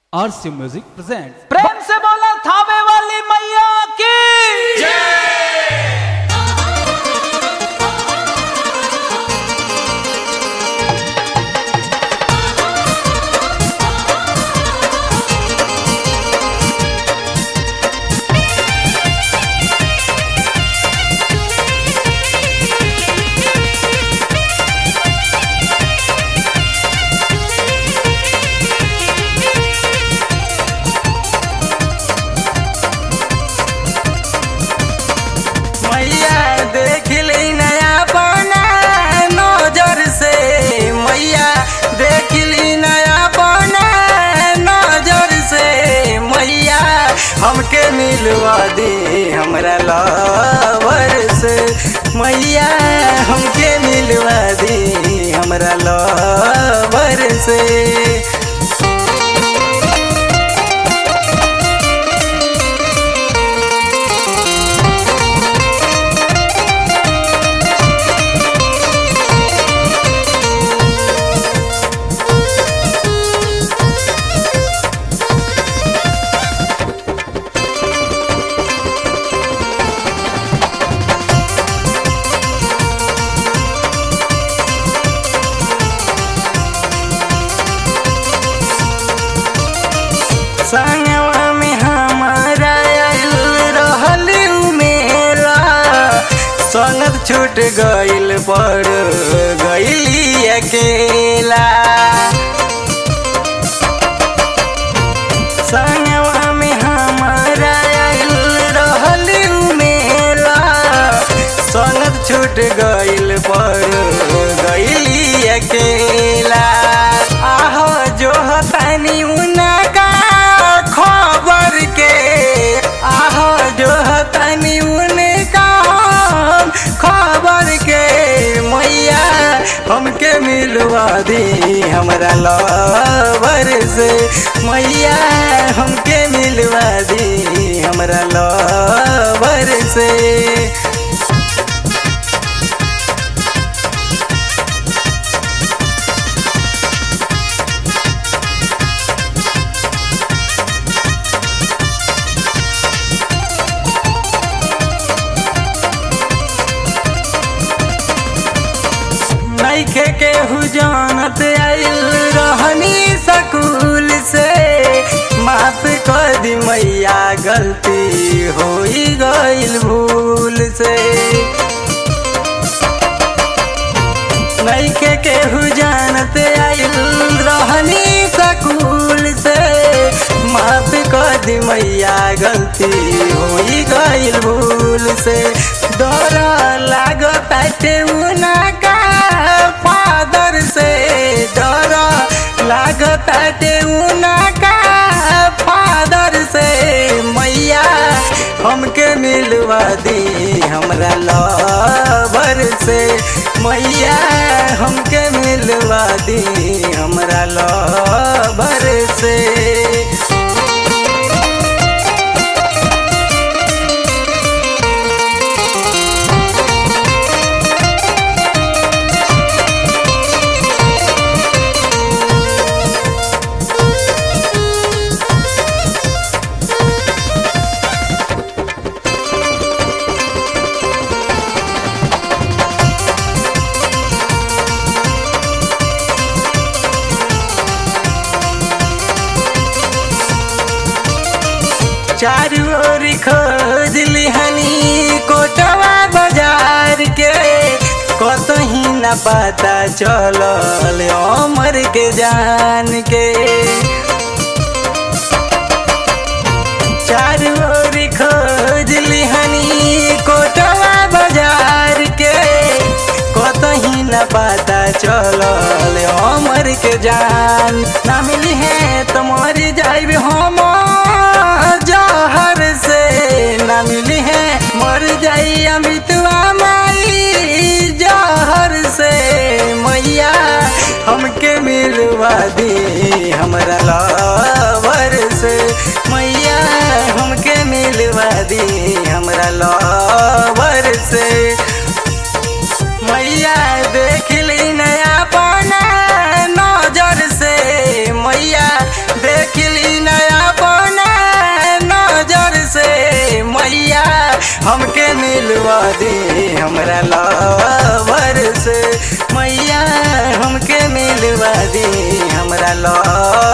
आरसी music present. प्रेम से बोला थावे वाली मैया की हमके मिलवा दे हमरा लवर से मैया, हमके मिलवा दे हमरा लवर से। संगवा में हमारा रहल मेला, संगत छूट गइल पर गइली अकेला। संगवा में हमारा रहल मेला, संगत छूट गइल पर गइली अकेला। आह जो तनी उनका खबर के, आह जो तनी उनका खबर के मैया, हमके मिलवा दी हमरा लवर से मैया, हमके मिलवा दी हमरा लवर से। नइखे केहू जानत आइल रहनी स्कूल से, माफ कर दी मैया गलती होई गइल भूल से। नइखे केहू जानत आइल रहनी स्कूल से, माफ कर दी मैया गलती होई गइल भूल से। डर लागत उनका फादर से, डर लागत उनका फादर से मैया, हमके मिलवा दी हमरा लवर से मैया, हमके मिलवा दी हमरा लवर से। चारू ओर खोज लिहनी कोटवा बाजार के, कतही न पता चलल अमर के जान के। चारू ओर खोज लिहनी कोटवा बाजार के, कतही न पता चलल अमर के जान। ना मिली है तो मर जाइब हम जहर से, ना मिली है मर जाई अमृतवा माई जहर से मैया, हमके मिलवा दी हमरा लवर से मैया, हमके मिलवा दी हमरा लवर से मैया। देख ली नया अपना नजर से मैया, देख ली मैया हमके मिलवा दे हमरा लवर से, मैया हमके मिलवा दे हमरा लवर